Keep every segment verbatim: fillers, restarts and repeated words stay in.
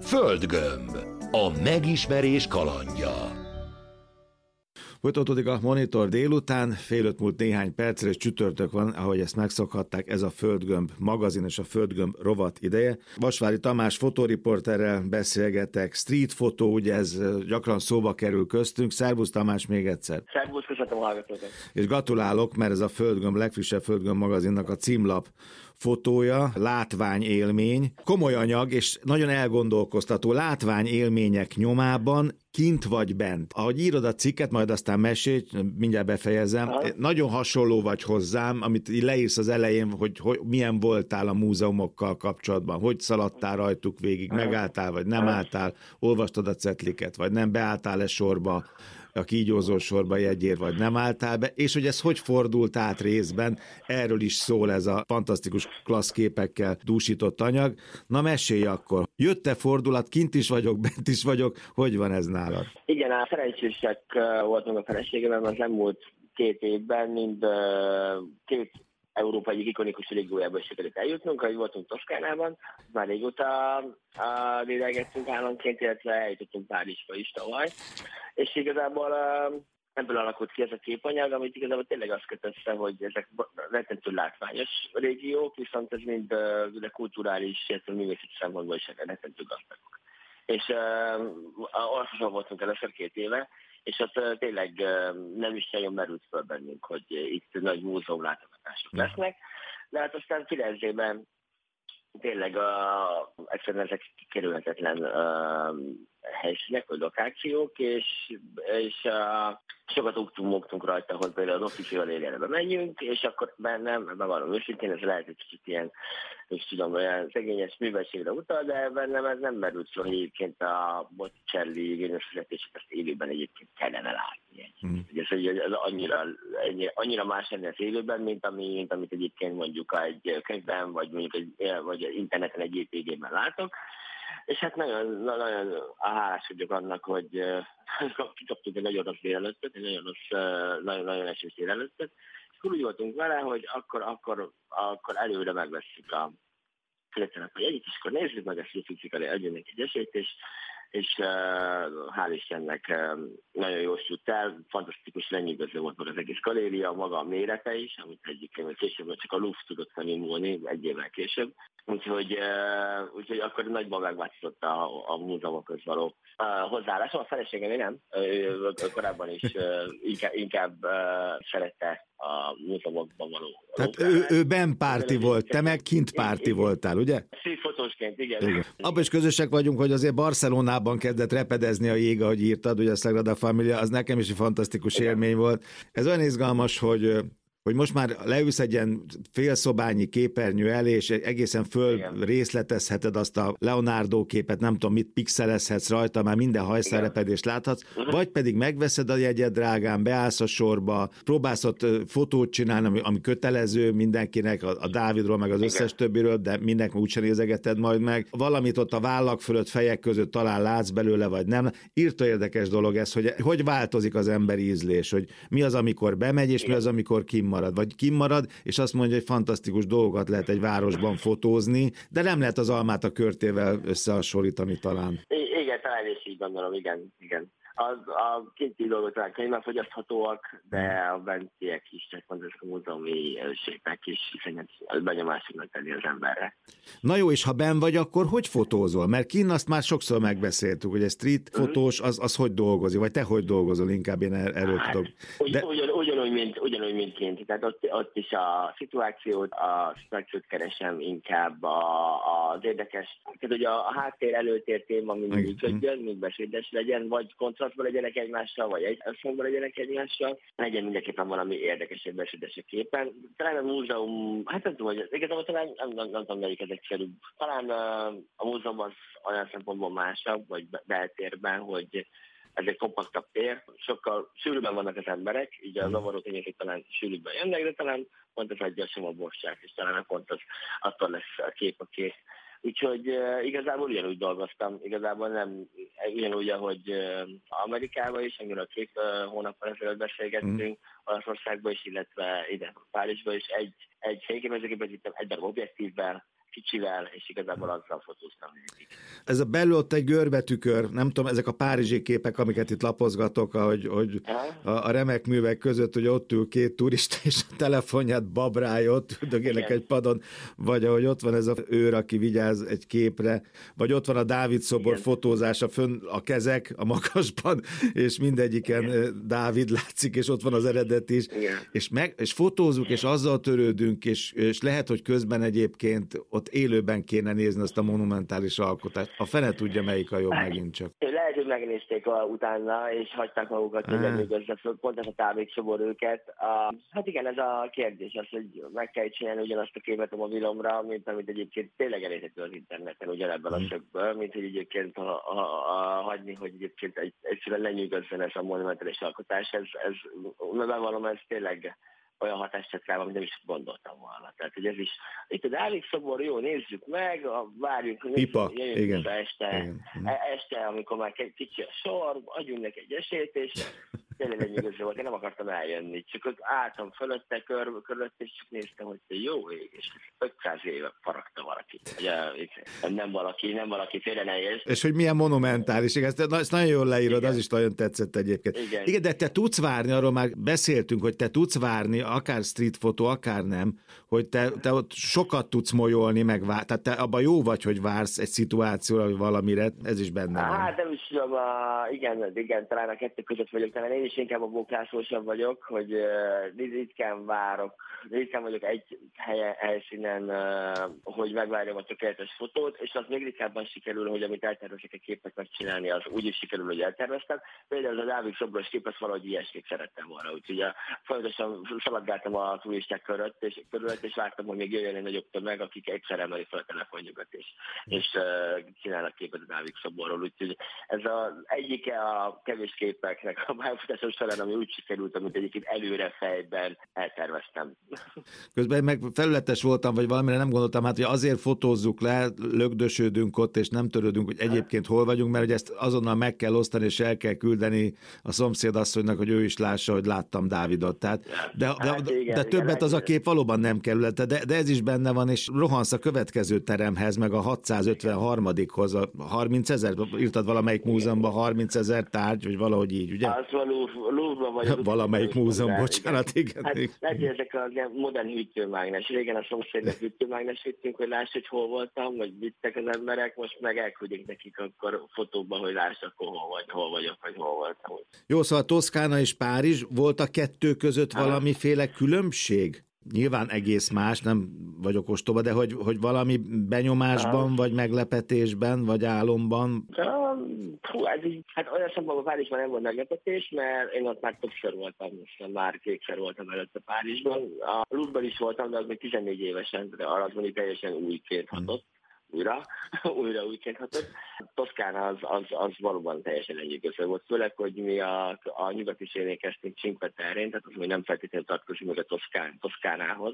Földgömb. A megismerés kalandja. Folytatódik a Monitor délután, fél öt múlt néhány percre, és csütörtök van, ahogy ezt megszokhatták, ez a Földgömb magazin és a Földgömb rovat ideje. Vasvári Tamás fotóriporterrel beszélgetek, street fotó, ugye ez gyakran szóba kerül köztünk. Szervusz Tamás még egyszer. Szervusz, köszönöm a hallgatókat. És gratulálok, mert ez a Földgömb, legfrissebb Földgömb magazinnak a címlap fotója, látványélmény, komoly anyag és nagyon elgondolkoztató látványélmények nyomában, kint vagy bent. Ahogy írod a cikket, majd aztán mesélj, mindjárt befejezem, Aha. nagyon hasonló vagy hozzám, amit leírsz az elején, hogy, hogy milyen voltál a múzeumokkal kapcsolatban, hogy szaladtál rajtuk végig, Aha. megálltál vagy nem Aha. álltál, olvastad a cetliket, vagy nem, beálltál-e sorba, a kígyózó sorba jegyér, vagy nem álltál be, és hogy ez hogy fordult át részben, erről is szól ez a fantasztikus klassz képekkel dúsított anyag. Na mesélj akkor, jött-e fordulat, kint is vagyok, bent is vagyok, hogy van ez nálad? Igen, a szerencsések voltunk a feleségemben az elmúlt két évben, mind két Európa egyik ikonikus régiójába sikerült eljutnunk, ahogy voltunk Toszkánában, már régóta lélegeztünk államként, illetve eljutottunk Párizsba is tavaly, és igazából ebből alakult ki ez a képanyag, amit igazából tényleg azt köt össze, hogy ezek rettentő látványos régiók, viszont ez mind de kulturális, illetve művészeti szempontból is rettentő gazdagok. És uh, voltunk először két éve, és ott tényleg nem is nagyon merült fel bennünk, hogy itt nagy múzeum látogatások lesznek, de hát aztán Firenzében tényleg a, egyszerűen ezek kerülhetetlen uh, helyszínek, vagy lokációk, és, és uh, sokat uktunk, mogtunk rajta, hogy például az Office Galériára menjünk, és akkor bennem, bevallom őszintén, ez lehet, hogy kicsit ilyen, és tudom, olyan szegényes műveltségre utal, de bennem ez nem merült szó, hogy egyébként a Botticelli génius fizetését ezt élőben egyébként kellene látni. Mm. Ez, ez annyira, annyira más lenne az élőben, mint, ami, mint amit egyébként mondjuk egy könyvben, vagy mondjuk egy, vagy interneten egy jé pé gében látok. És hát nagyon, nagyon hálás vagyok annak, hogy kikaptunk egy nagyon rossz délelőttet, egy nagyon rossz, nagyon, nagyon esős délelőttet, és akkor úgy voltunk vele, hogy akkor, akkor, akkor előre megvesszük a fizetőnek a jegyet, és akkor nézzük meg, ezt juszik elé, adjunk egy esélyt, és, és hál' Istennek nagyon jól sült el, fantasztikus lenyűgöző volt meg az egész galéria, maga a mérete is, amit egyébként később csak a Louvre tudott felnyúlni, egy évvel később. Úgyhogy, uh, úgyhogy akkor nagyban megváltozott a, a múzeumokhoz való uh, hozzáállásom. A feleségem én nem, ő korábban is uh, inkább, inkább uh, szerette a múzeumokban való. Tehát ő, ő benpárti volt, te meg kintpárti voltál, ugye? Szívfotósként, igen. igen. Abban is közösek vagyunk, hogy azért Barcelonában kezdett repedezni a jég, ahogy írtad, ugye a Sagrada Familia, az nekem is egy fantasztikus igen. élmény volt. Ez olyan izgalmas, hogy hogy most már leülsz egy ilyen félszobányi képernyő elé, és egészen föl igen. részletezheted azt a Leonardo képet, nem tudom mit pixelezhetsz rajta, már minden hajszárepedést láthatsz, uh-huh. vagy pedig megveszed a jegyed drágán, beállsz a sorba, próbálsz ott fotót csinálni, ami, ami kötelező mindenkinek, a, a Dávidról, meg az igen. összes többiről, de mindenki úgysem nézegeted majd meg. Valamit ott a vállak fölött, fejek között talán látsz belőle, vagy nem. Írta érdekes dolog ez, hogy hogy változik az emberi ízlés, hogy mi az, amikor bemegy, és igen. mi az, amikor kim marad, vagy kimarad, és azt mondja, hogy fantasztikus dolgokat lehet egy városban fotózni, de nem lehet az almát a körtével összehasonlítani talán. I- igen, talán is így gondolom, igen, igen. Az, a kinti dolgok talán könnyen fogyaszthatóak, de a bentiek is, csak mondjuk a múzeumi sépek is, hiszen benyomásoknak tenni az emberre. Na jó, és ha benn vagy, akkor hogy fotózol? Mert kinn azt már sokszor megbeszéltük, hogy egy street fotós, az, az hogy dolgozik, vagy te hogy dolgozol, inkább én er- erről hát, tudok. De... Ugyan, ugyanúgy, mint, ugyanúgy, mint kint. Tehát ott, ott is a szituációt, a szituációt keresem inkább a, az érdekes. Tehát ugye a, a háttér előtér téma mindig működjön, mind beszédes legyen, vagy kontra legyenek egymással, vagy egy összhangban legyenek egymással, legyen mindenképpen valami érdekesebb, beszédesebb képen. Talán a múzeum, hát nem tudom, hogy igazából talán nem, nem, nem tudom, melyik ez egyszerűbb. Talán uh, a múzeum az olyan szempontból másabb, vagy beltérben, hogy ez egy kompaktabb tér, sokkal sűrűbben vannak az emberek, így a zavaró tényezők talán sűrűbben jönnek, de talán pont az adja sem a borság, és talán pont az attól lesz a kép a kész. Úgyhogy uh, igazából ugyanúgy dolgoztam, igazából nem ugyanúgy, ahogy uh, Amerikában is, amiről két uh, hónappal ezelőtt beszélgettünk, mm. Olaszországban is, illetve ide Párizsban is, egy, egy fényképezőgépet vittem, egy darab objektívvel, kicsivel, és igazából azzal fotóztam végig. Ez a belül ott egy görbetükör, nem tudom, ezek a párizsi képek, amiket itt lapozgatok, ahogy, hogy a, a remek művek között, hogy ott ül két turista, és a telefonját babrálja, ott üldögélnek egy padon, vagy ahogy ott van ez a őr, aki vigyáz egy képre, vagy ott van a Dávid szobor igen. fotózása, fönn a kezek a magasban, és mindegyiken igen. Dávid látszik, és ott van az eredet is, és, meg, és fotózunk, és azzal törődünk, és, és lehet, hogy közben egyébként ott élőben kéne nézni azt a monumentális alkotást. A fene tudja, melyik a jobb megint csak. Lehet, hogy megnézték a, utána, és hagyták magukat, hogy lenyűgözze föl, pont ez a Dávid szobor őket. A, hát igen, ez a kérdés az, hogy meg kell csinálni ugyanazt a képet a mobilomra, mint amit egyébként tényleg elérhető az interneten, ugyanebben a szögből, mint hogy egyébként a, a, a, hagyni, hogy egyébként egy, egyszerűen lenyűgözzen ez a monumentális alkotás. Ez, ez, bevallom, ez tényleg olyan hatást tett rá, amit nem is gondoltam volna. Tehát, hogy ez is, itt a Dávid szobor, jó, nézzük meg, várjunk, Pipa, nézzük, igen. Este, igen. este, amikor már kicsi a sor, adjunk neki egy esélyt, és tényleg lenyűgöző volt, én nem akartam eljönni, csak ott álltam fölötte, kör, körülött, és csak néztem, hogy jó ég, és ötszáz éve faragta valaki. Ugye, nem valaki, nem valaki, félre ne érsz. És hogy milyen monumentális, igen, ezt, ezt nagyon jól leírod, igen. Az is nagyon tetszett egyébként. Igen. igen, de te tudsz várni, arról már beszéltünk, hogy te tudsz várni, akár street fotó, akár nem, hogy te, te ott sokat tudsz molyolni, meg vár, tehát te abban jó vagy, hogy vársz egy szituációra, vagy valamire, ez is benne van. Hát nem is tudom, a, igen, igen, talán a kettő között vagyok, talán én is inkább a bóklászósabb vagyok, hogy uh, ritkán várok, ritkán vagyok egy helyen, helyszínen, uh, hogy megvárjam a tökéletes fotót, és az még ritkábban sikerül, hogy amit eltervezek a képet megcsinálni, az úgy is sikerül, hogy elterveztem. Például az a Dávid szobros kép, azt valahogy ilyesmit szerettem volna, úgyhogy a, folyamatosan szaladgáltam a turisták körött, és, körülött, és vártam, hogy még jöjjön egy nagyobb tömeg, akik egyszer emeli fel a telefonjukat, és, és uh, csinálnak képet a Dávid szoborról, úgyhogy ez az egyike a kevés képeknek a pályafutásom során, ami úgy sikerült, amit egyébként előre fejben elterveztem. Közben meg felületes voltam, vagy valamire nem gondoltam, hát, hogy azért fotózzuk le, lögdösödünk ott, és nem törődünk, hogy egyébként hol vagyunk, mert hogy ezt azonnal meg kell osztani, és el kell küldeni a szomszédasszonynak, hogy ő is lássa, hogy láttam Dávidot. Tehát, de, de, hát igen, de többet igen, az a kép valóban nem kerülete, de, de ez is benne van, és rohansz a következő teremhez, meg a hatszázötvenharmadikhoz, a harmincezer, írtad valamelyik múzeumban harmincezer tárgy, vagy valahogy így, ugye? Az van Louvre vagy. Valamelyik múzeum, bocsánat, igen. Hát lehet, hogy ezek a modern hűtőmágnes. Régen a szomszédnak hűtőmágnes vittünk, hogy láss, hogy hol voltam, vagy vittek az emberek, most meg elküldik nekik akkor fotóban, hogy láss, akkor hol, vagy, hol vagyok, vagy hol voltam. Jó, szóval Toszkána és Párizs, volt a kettő között valamiféle különbség? Nyilván egész más, nem vagyok ostoba, de hogy, hogy valami benyomásban, vagy meglepetésben, vagy álomban? Hú, ez így, hát olyan szempontból Párizsban nem volt meglepetés, mert én ott már többször voltam, most már kétszer voltam előtte Párizsban. A Louvre-ban is voltam, de az még tizennégy évesen, de arra az teljesen újként hatott. Újra, újra újként hatott. Toszkána az, az, az valóban teljesen lenyűgöző volt, főleg, hogy mi a, a nyugati szélén kezdtünk Cinque Terrén, tehát az még nem feltétlenül tartozik meg a Toszkán, Toszkánához.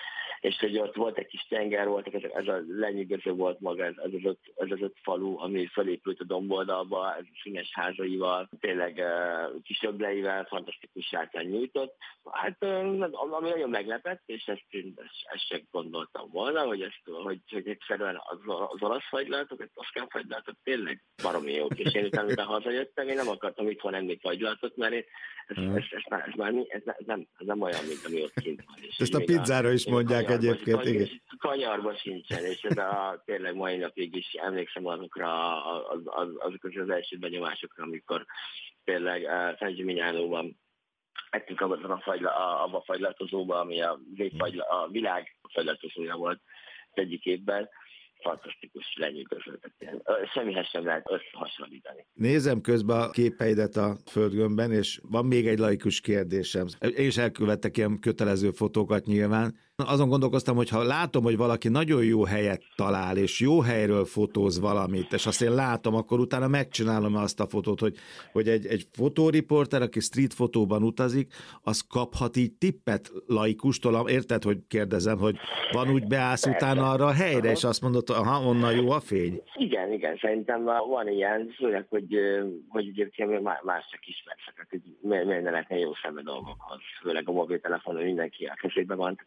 És hogy ott volt egy kis tenger, voltak, ez, ez a lenyűgöző volt maga, ez, ez, az öt, ez az öt falu, ami felépült a domboldalba, ez a színes házaival, tényleg uh, kis öbleivel, fantasztikus járkány nyújtott. Hát uh, ami nagyon meglepett, és ezt, ezt, ezt sem gondoltam volna, hogy, ezt, hogy, hogy egyszerűen az, az olasz fagylaltok, egy toszkán fagylaltok tényleg baromi jók. És én utána, utána hazajöttem, én nem akartam itthon enni fagylaltot, mert én, ez, ez, ez, ez, már, ez, már, ez, ez, nem, ez nem olyan, mint ami ott kint van. És ezt a pizzára is mondják egyébként, kanyar, igen. Kanyarban sincsen, és ez a, tényleg mai napig is emlékszem azokra az, az, azokra az első benyomásokra, amikor tényleg uh, San Gimignánóban ettünk abban a, fagyla, abba a fagylatozóba, ami a, végfagyla, a világ fagylatozója volt az egyik évben. Fantasztikus, lenyűgöző. Semmihez sem lehet összehasonlítani. Nézem közben a képeidet a földgömbben, és van még egy laikus kérdésem. Én is elkövettek ilyen kötelező fotókat nyilván. Azon gondolkoztam, hogy ha látom, hogy valaki nagyon jó helyet talál, és jó helyről fotóz valamit, és azt én látom, akkor utána megcsinálom azt a fotót, hogy, hogy egy, egy fotóriporter, aki street fotóban utazik, az kaphat így tippet laikustól, érted, hogy kérdezem, hogy van úgy beállsz utána arra a helyre, és azt mondod, aha, onnan jó a fény? Igen, igen, szerintem van ilyen, főleg, hogy, hogy egyébként más csak ismerszek, hogy miért ne lehetne jó szembe dolgokhoz, főleg a mobiltelefonon mindenki a kezében van, tehát hogy valaki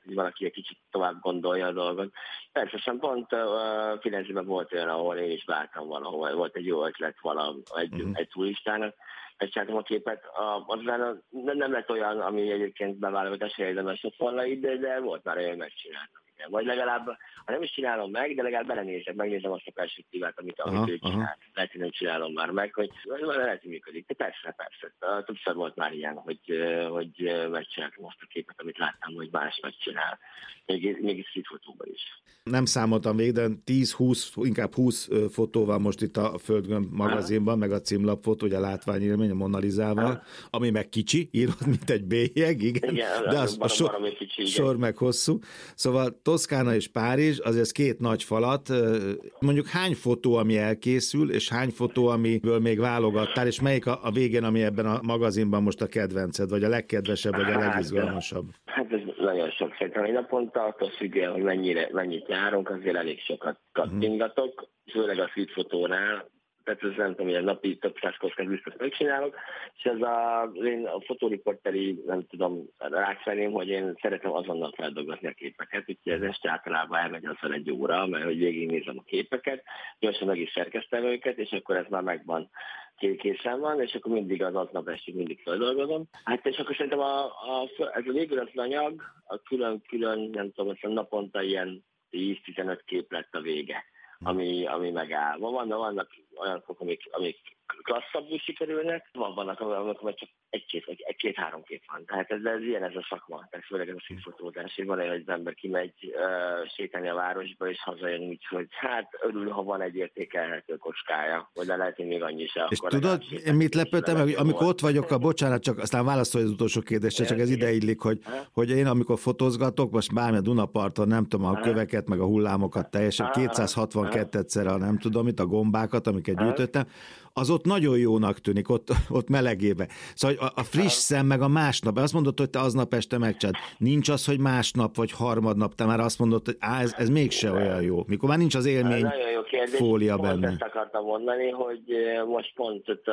valaki egy kicsit tovább gondolja a dolgot. Persze, sem pont uh, Firenzében volt olyan, ahol én is vártam valahol, volt egy jó ötlet valami, egy, uh-huh. egy turistának, megcsináltam a képet, aztán nem lett olyan, ami egyébként beválogatás érdemes a falait, de, de volt már olyan, hogy megcsináltam. Vagy legalább, ha nem is csinálom meg, de legalább belenézek, megnézem azt a perspektívát, amit, amit ő csinált. Lehet, hogy nem csinálom már meg, hogy lehet, hogy működik. De persze, persze. Többször volt már ilyen, hogy, hogy megcsináltam azt a képet, amit láttam, hogy más megcsinál. Még, még itt streetfotóban is. Nem számoltam végig, de tíz-húsz, inkább húsz fotó van most itt a Földgömb magazinban, meg a címlapfotó, ugye a látványélmény a Mona Lisával, ami meg kicsi, írott, mint egy bélyeg, igen, igen de az, a sor, kicsi, sor meg hosszú. Szóval Toszkána és Párizs, azért két nagy falat. Mondjuk hány fotó, ami elkészül, és hány fotó, amiből még válogattál, és melyik a, a végén, ami ebben a magazinban most a kedvenced, vagy a legkedvesebb, vagy a legizgalmasabb? Hát ez nagyon sok. Szerintem egy naponta attól függően, hogy mennyire, mennyit járunk, azért elég sokat kattingatok, uh-huh. főleg a streetfotónál. Tehát ez nem tudom, hogy a napi több száz kockát biztos megcsinálok, és ez a, én a fotóriporteri, nem tudom, rákfeném, hogy én szeretem azonnal feldolgozni a képeket, úgyhogy ez este általában elmegy azzal egy óra, mert hogy végignézem a képeket, gyorsan meg is szerkeztem őket, és akkor ez már megvan, készen van, és akkor mindig az aznap estig mindig feldolgozom. Hát és akkor szerintem a, a, ez a végül az anyag, a külön-külön, nem tudom, azt naponta ilyen tíz-tizenöt kép lett a vége. Ami, ami megáll. Vannak, vannak olyan fok, amik, amik klasszabbul sikerülnek, van, vannak, amikor csak egy-két, egy-két-három kép van. Tehát ez, ez ilyen ez a szakma, tehát főleg ez a streetfotózás. Van olyan, hogy az ember kimegy uh, sétálni a városba, és hazajön úgy, hogy hát örül, ha van egy értékelhető kocskája, vagy de lehet, hogy még annyi se. És tudod, én mit lepődtem meg, amikor ott vagyok, a bocsánat, csak aztán válaszolj az utolsó kérdésre, csak ez ideillik, hogy, hogy én amikor fotózgatok, most bármi a Dunaparton, nem tudom, a köveket, meg a hullámokat teljesen, kétszázhatvankettőszer a nem tudom itt, a gombákat, amiket gyűjtöttem, az ott nagyon jónak tűnik, ott, ott melegébe. Szóval a, a friss szem, meg a másnap, azt mondod, hogy te aznap este megcsád. Nincs az, hogy másnap vagy harmadnap, te már azt mondod, hogy á, ez, ez mégse olyan jó. Mikor már nincs az élmény fólia benne. Pont ezt akartam mondani, hogy most pont uh,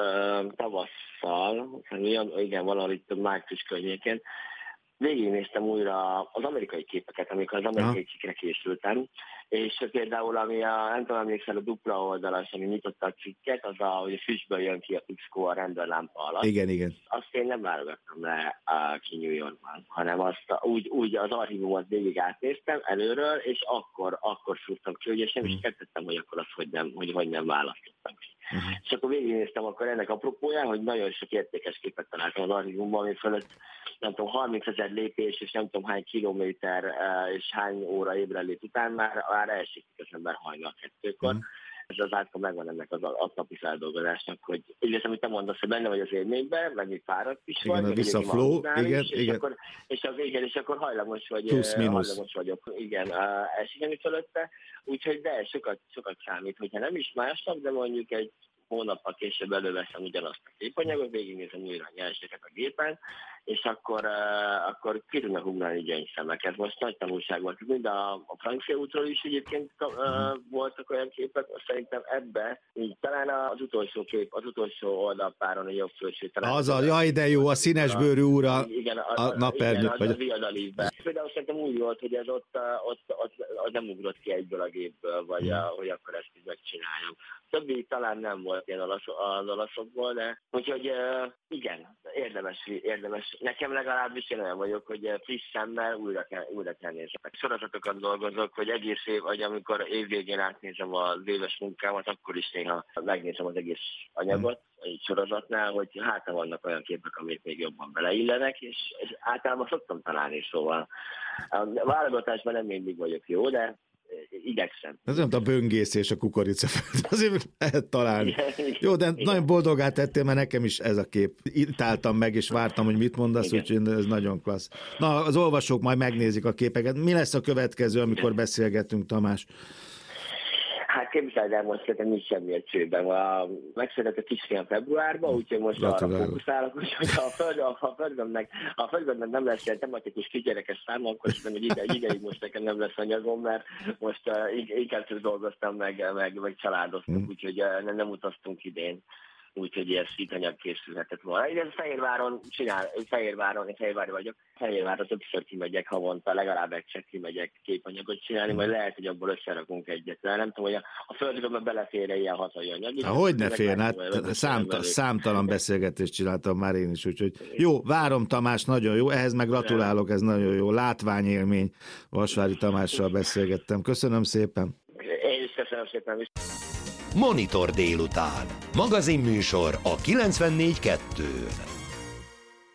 tavasszal, igen, valahol itt március környékén, végignéztem újra az amerikai képeket, amikor az amerikai cikkre készültem, és például, ami a, nem tudom, emlékszel, a dupla oldalas, ami nyitotta a cikket, az a, hogy a füstből jön ki a Pixco a rendőrlámpa alatt. Igen, igen. Azt én nem válogattam le a, ki New Yorkban, hanem azt a, úgy, úgy az archívumot végig átnéztem előről, és akkor, akkor szúrtam ki, hogy és nem is mm. kettettem, hogy akkor azt, hogy nem, hogy, hogy nem választottam ki. Uh-huh. És akkor végignéztem akkor ennek apropóján, hogy nagyon sok értékes képet találtam az archívumban, ami fölött nem tudom, harmincezer lépés, és nem tudom hány kilométer, és hány óra ébredlét után már, már elsiklik az ember hajnal kettőkor. Uh-huh. Ez az átka megvan ennek az aznapi feldolgozásnak, hogy így lesz, amit te mondasz, hogy benne vagy az élményben, meg még fáradt is igen, vagy. Igen, a visszaflow, igen, is, igen. És akkor, és, az, igen, és akkor hajlamos, vagy, Plusz, hajlamos vagyok, igen, elsikeni fölötte. Úgyhogy de sokat, sokat számít, hogyha nem is másnap, de mondjuk egy hónappal később előveszem ugyanazt a képanyagot, végignézem újra a nyerseket a gépen, és akkor, uh, akkor ki tudnak ugrani gyöngyszemek. Ez most nagy tanulság volt. Mind a, a francia útról is egyébként uh, voltak olyan képek, szerintem ebbe, így talán az utolsó kép, az utolsó oldalpáron a jobb felső. Az a, jaj, de jó, a színesbőrű úr a, igen, a, a napernyő. Igen, az a viadalívben. Például szerintem úgy volt, hogy ez ott, ott, ott, ott nem ugrott ki egyből a gépből, vagy a, hogy akkor ezt is megcsináljam. Többi talán nem volt ilyen olasz, az olaszokból, de úgyhogy uh, igen, érdemes, érdemes. Nekem legalábbis én olyan vagyok, hogy friss szemmel újra kell, újra kell nézem. Sorozatokat dolgozok, hogy egész év, vagy amikor évvégén átnézem az éves munkámat, akkor is néha megnézem az egész anyagot egy sorozatnál, hogy hát vannak olyan képek, amik még jobban beleillenek, és, és általában szoktam találni, szóval a válogatásban nem mindig vagyok jó, de igyekszem. Ez nem a böngészés a kukoricaföld, azért lehet találni. Igen, jó, de igen. Nagyon boldogát tettél, mert nekem is ez a kép. Itt álltam meg, és vártam, hogy mit mondasz, úgyhogy ez nagyon klassz. Na, az olvasók majd megnézik a képeket. Mi lesz a következő, amikor beszélgetünk, Tamás? Hát képzeld el, most szerintem nincs semmi egy csőben. Megszületett a kisfiam februárban, úgyhogy most arra fókuszálok, úgyhogy ha a, föld, a, földgömbnek, a földgömbnek nem lesz ilyen tematikus kisgyerekes száma, akkor szerintem, hogy ide, ideig most nekem nem lesz anyagom, mert most uh, inkább csak dolgoztam, meg, meg, meg családoztunk, mm. úgyhogy uh, nem, nem utaztunk idén. úgyhogy ilyen szítanyag készülhetett volna. Én Fehérváron csinál, Fehérváron, én Fehérvári vagyok, Fehérvárra többször kimegyek havonta, legalább egyszer kimegyek képanyagot csinálni, majd lehet, hogy abból összerakunk egyet. De nem tudom, hogy a, a földről belefér ilyen hazai anyag. Há, hogy ne férne, hát számta, számtalan beszélgetést csináltam már én is, úgyhogy jó, várom Tamás, nagyon jó, ehhez meg gratulálok, ez nagyon jó, látványélmény, Vasvári Tamással beszélgettem. Köszönöm szépen. Én is köszönöm szépen. Monitor délután. Magazinműsor a kilencvennégy kettőn.